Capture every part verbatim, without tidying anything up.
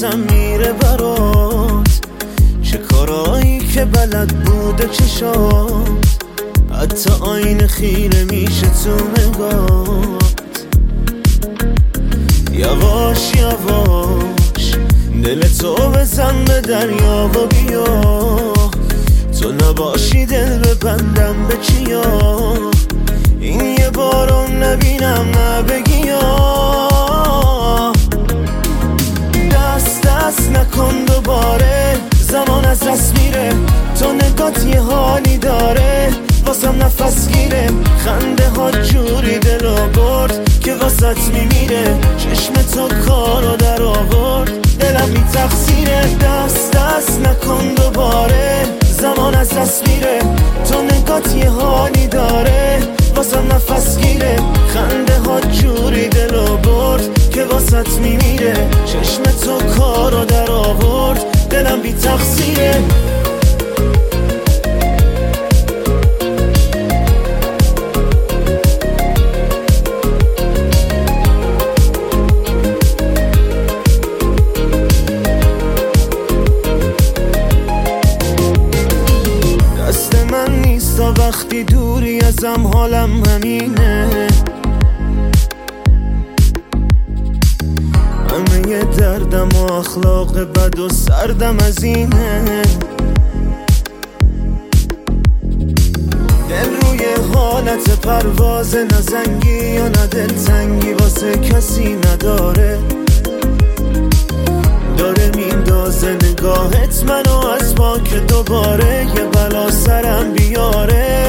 یادم میره برات، چه کارایی که بلد بوده چشات، حتی آینه خیره میشه تو نگات. یواش یواش دل تو بزن به دریا و بیا، تو نباشی دل ببندم به چیا، این یه بارو نبینم نه بگیا. دست دست نکن دوباره، زمان از دست میره، تو نگات یه حالی داره واسم نفس گیره، خنده ها جوری دلو برد که واسط میمیره، چشم تو کارو در آورد دلم بی تقصیره. دست دست نکن دوباره، زمان از دست میره، تو نگات یه حالی داره واسم نفس گیره، خنده ها جوری دلو برد که واسط میمیره، چشم تو کارو در آورد دلم بی تقصیره. وقتی دوری ازم حالم همینه، همه دردم و اخلاق بد و سردم از اینه، دل روی حالت پرواز نزنگی یا نه دلتنگی واسه کسی نداره، داره میندازه نگاهت منو از ما که دوباره یه بلا سرم بیاره.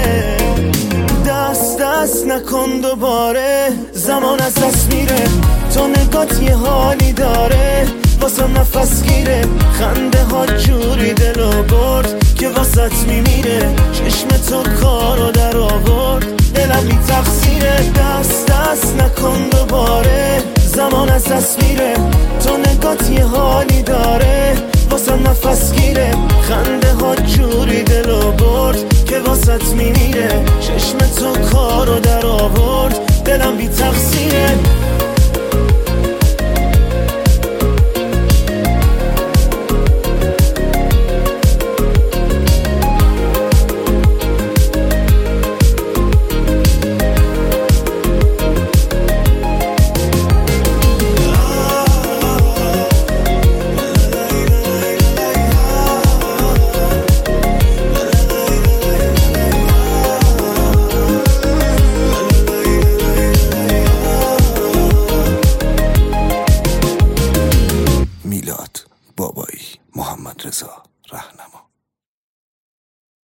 دست دست نکن دوباره، زمان از دست میره، تو نگات یه حالی داره واسم نفس گیره، خنده ها جوری دلو برد که واسط میمیره، چشم تو کارو در آورد دلم بی تقصیره. دست دست نکن دوباره، زمان از دست میره، تو نگات یه حالی داره واسم نفس گیره، خنده ها جوری دلو برد که واسط میمیره، چشم تو کارو در آورد دلم بی تقصیره.